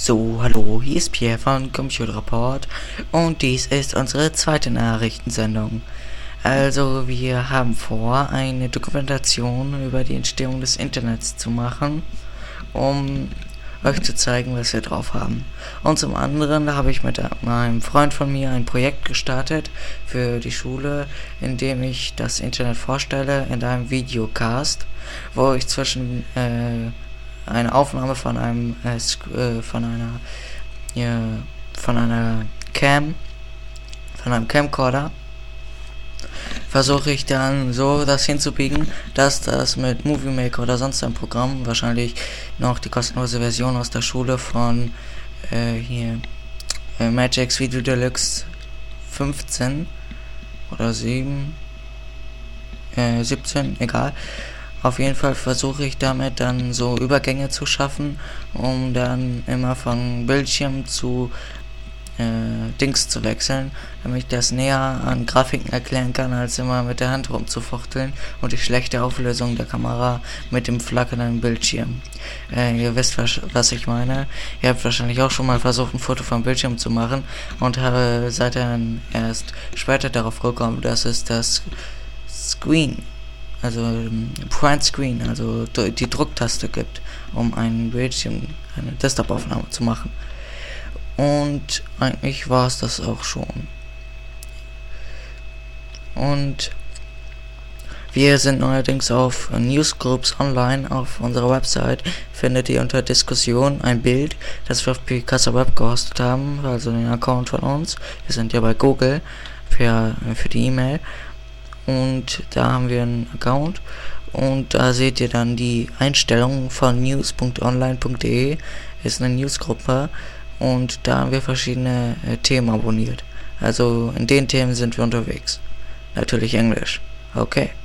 So, hallo, hier ist Pierre von Computer Report und dies ist unsere zweite Nachrichtensendung. Also, wir haben vor, eine Dokumentation über die Entstehung des Internets zu machen, um euch zu zeigen, was wir drauf haben. Und zum anderen habe ich mit einem Freund von mir ein Projekt gestartet für die Schule, in dem ich das Internet vorstelle in einem Videocast, wo ich zwischen eine Aufnahme von einem von einem Camcorder versuche ich dann so das hinzubiegen, dass das mit Movie Maker oder sonst ein Programm, wahrscheinlich noch die kostenlose Version aus der Schule von Magix Video Deluxe 15 oder 17, egal. Auf jeden Fall versuche ich damit dann so Übergänge zu schaffen, um dann immer von Bildschirm zu Dings zu wechseln, damit ich das näher an Grafiken erklären kann, als immer mit der Hand rumzufuchteln und die schlechte Auflösung der Kamera mit dem flackernden Bildschirm. Ihr wisst, was ich meine. Ihr habt wahrscheinlich auch schon mal versucht, ein Foto vom Bildschirm zu machen und seid dann erst später darauf gekommen, dass es das Screen, also Print Screen, also die Drucktaste gibt, um einen Bildschirm, eine Desktop-Aufnahme zu machen. Und eigentlich war es das auch schon. Und wir sind neuerdings auf Newsgroups online. Auf unserer Website findet ihr unter Diskussion ein Bild, das wir auf Picasa Web gehostet haben, also den Account von uns. Wir sind ja bei Google für die E-Mail. Und da haben wir einen Account. Und da seht ihr dann die Einstellungen von news.online.de. Ist eine Newsgruppe. Und da haben wir verschiedene Themen abonniert. Also in den Themen sind wir unterwegs. Natürlich Englisch. Okay.